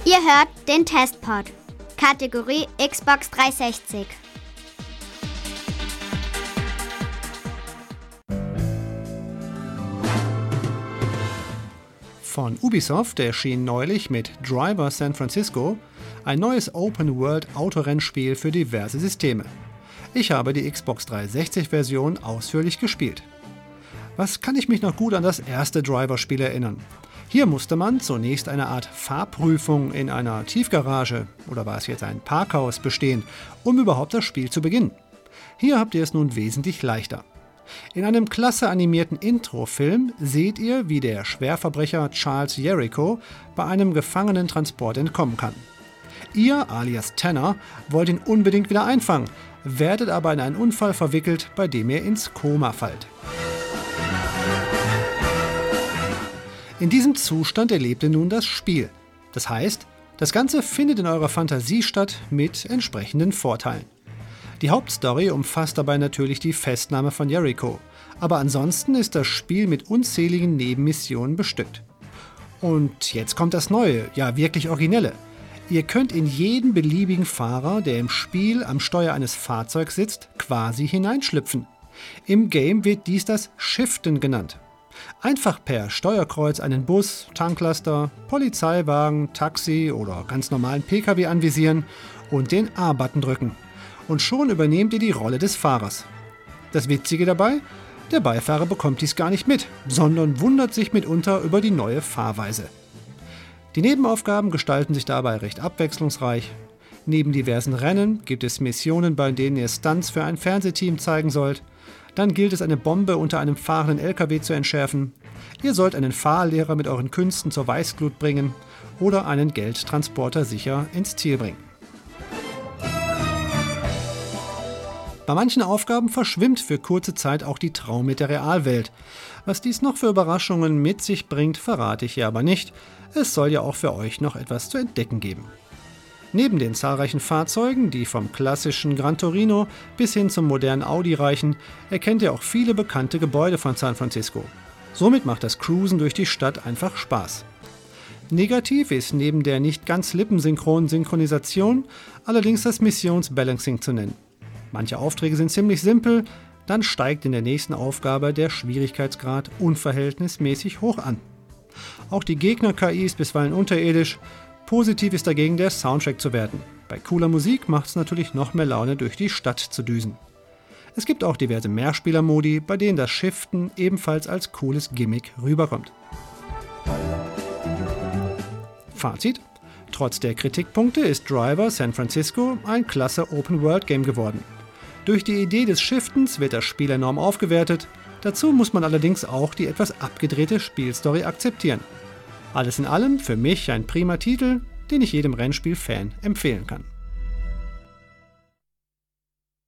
Ihr hört den Testpod, Kategorie Xbox 360. Von Ubisoft erschien neulich mit Driver San Francisco ein neues Open-World-Autorennspiel für diverse Systeme. Ich habe die Xbox 360-Version ausführlich gespielt. Was kann ich mich noch gut an das erste Driver-Spiel erinnern? Hier musste man zunächst eine Art Fahrprüfung in einer Tiefgarage, oder war es jetzt ein Parkhaus, bestehen, um überhaupt das Spiel zu beginnen. Hier habt ihr es nun wesentlich leichter. In einem klasse animierten Introfilm seht ihr, wie der Schwerverbrecher Charles Jericho bei einem Gefangenentransport entkommen kann. Ihr, alias Tanner, wollt ihn unbedingt wieder einfangen, werdet aber in einen Unfall verwickelt, bei dem ihr ins Koma fallt. In diesem Zustand erlebt ihr nun das Spiel. Das heißt, das Ganze findet in eurer Fantasie statt mit entsprechenden Vorteilen. Die Hauptstory umfasst dabei natürlich die Festnahme von Jericho, aber ansonsten ist das Spiel mit unzähligen Nebenmissionen bestückt. Und jetzt kommt das Neue, ja wirklich Originelle. Ihr könnt in jeden beliebigen Fahrer, der im Spiel am Steuer eines Fahrzeugs sitzt, quasi hineinschlüpfen. Im Game wird dies das Shiften genannt. Einfach per Steuerkreuz einen Bus, Tanklaster, Polizeiwagen, Taxi oder ganz normalen PKW anvisieren und den A-Button drücken. Und schon übernehmt ihr die Rolle des Fahrers. Das Witzige dabei? Der Beifahrer bekommt dies gar nicht mit, sondern wundert sich mitunter über die neue Fahrweise. Die Nebenaufgaben gestalten sich dabei recht abwechslungsreich. Neben diversen Rennen gibt es Missionen, bei denen ihr Stunts für ein Fernsehteam zeigen sollt. Dann gilt es, eine Bombe unter einem fahrenden LKW zu entschärfen. Ihr sollt einen Fahrlehrer mit euren Künsten zur Weißglut bringen oder einen Geldtransporter sicher ins Ziel bringen. Bei manchen Aufgaben verschwimmt für kurze Zeit auch die Traum mit der Realwelt. Was dies noch für Überraschungen mit sich bringt, verrate ich hier aber nicht. Es soll ja auch für euch noch etwas zu entdecken geben. Neben den zahlreichen Fahrzeugen, die vom klassischen Gran Torino bis hin zum modernen Audi reichen, erkennt ihr auch viele bekannte Gebäude von San Francisco. Somit macht das Cruisen durch die Stadt einfach Spaß. Negativ ist neben der nicht ganz lippensynchronen Synchronisation allerdings das Missionsbalancing zu nennen. Manche Aufträge sind ziemlich simpel, dann steigt in der nächsten Aufgabe der Schwierigkeitsgrad unverhältnismäßig hoch an. Auch die Gegner-KI ist bisweilen unterirdisch. Positiv ist dagegen der Soundtrack zu werten. Bei cooler Musik macht es natürlich noch mehr Laune, durch die Stadt zu düsen. Es gibt auch diverse Mehrspieler-Modi, bei denen das Shiften ebenfalls als cooles Gimmick rüberkommt. Fazit: Trotz der Kritikpunkte ist Driver San Francisco ein klasse Open-World-Game geworden. Durch die Idee des Shiftens wird das Spiel enorm aufgewertet. Dazu muss man allerdings auch die etwas abgedrehte Spielstory akzeptieren. Alles in allem für mich ein prima Titel, den ich jedem Rennspiel-Fan empfehlen kann.